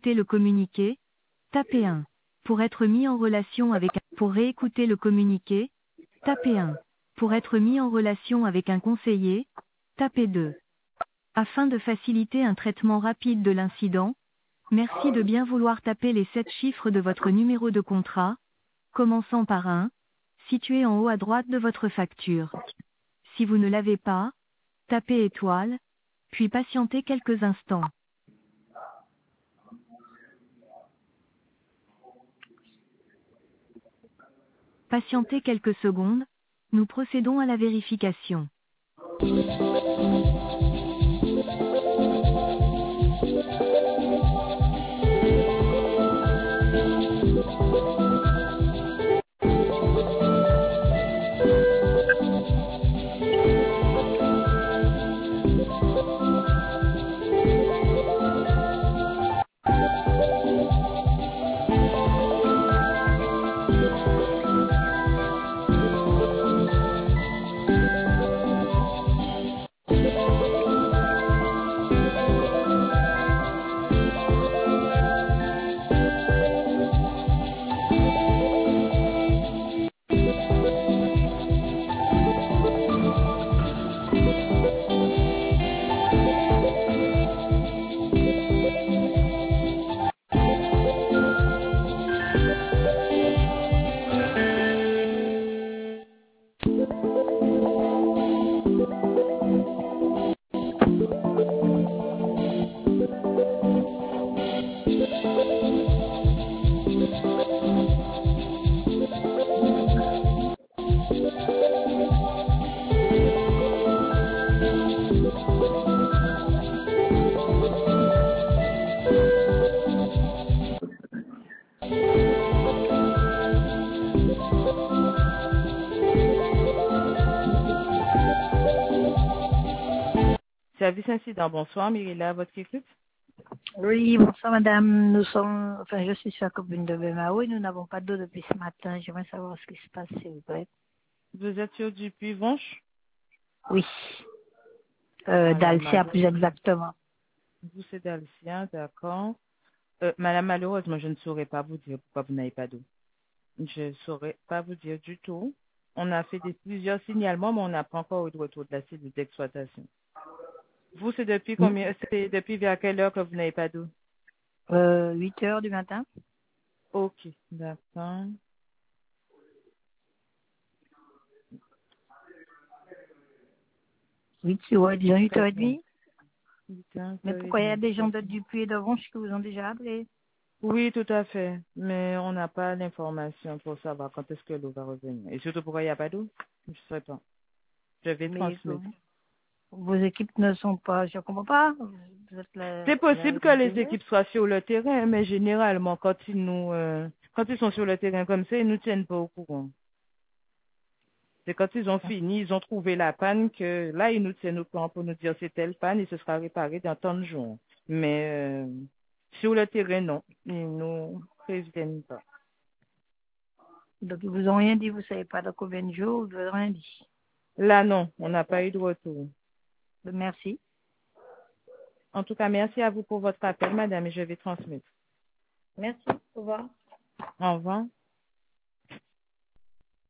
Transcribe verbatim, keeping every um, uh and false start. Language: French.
réécouter le communiqué, tapez un. Pour être mis en relation avec un... Pour réécouter le communiqué, tapez un. Pour être mis en relation avec un conseiller, tapez deux. Afin de faciliter un traitement rapide de l'incident, merci de bien vouloir taper les sept chiffres de votre numéro de contrat, commençant par un, situé en haut à droite de votre facture. Si vous ne l'avez pas, tapez étoile, puis patientez quelques instants. Patientez quelques secondes, nous procédons à la vérification. Service incident, bonsoir, Myrilla, votre équipe. Oui, bonsoir madame. Nous sommes, enfin je suis sur la commune de Bemao et nous n'avons pas d'eau depuis ce matin. J'aimerais savoir ce qui se passe s'il vous plaît. Vous êtes sur du Puy-Vonche? Oui. Euh, Madame Dalcia Malo. plus exactement. Vous, c'est Dalcien, d'accord. Euh, Madame, malheureusement, je ne saurais pas vous dire pourquoi vous n'avez pas d'eau. Je ne saurais pas vous dire du tout. On a fait des, plusieurs signalements, mais on n'a pas encore eu de retour de la cellule d'exploitation. Vous, c'est depuis combien, c'est depuis vers quelle heure que vous n'avez pas d'eau? Euh, huit heures du matin. Ok, d'accord. huit, ouais, disons huit Très heures bien. trente. huit heures Mais pourquoi il y a des gens trente. de Dupuis et de Vonche qui vous ont déjà appelé? Oui, tout à fait. Mais on n'a pas l'information pour savoir quand est-ce que l'eau va revenir. Et surtout pourquoi il n'y a pas d'eau? Je ne sais pas. Je vais Mais que transmettre. vos équipes ne sont pas, je comprends pas. Vous êtes la, C'est possible la, que les équipes soient sur le terrain, mais généralement, quand ils nous, euh, quand ils sont sur le terrain comme ça, ils nous tiennent pas au courant. C'est quand ils ont fini, ils ont trouvé la panne que là, ils nous tiennent au courant pour nous dire c'est telle panne et ce sera réparé dans tant de jours. Mais euh, sur le terrain, non. Ils nous préviennent pas. Donc ils vous ont rien dit, vous savez pas de combien de jours, ils vous ont rien dit. Là, non, on n'a pas eu de retour. Merci. En tout cas, merci à vous pour votre appel, madame, et je vais transmettre. Merci. Au revoir. Au revoir.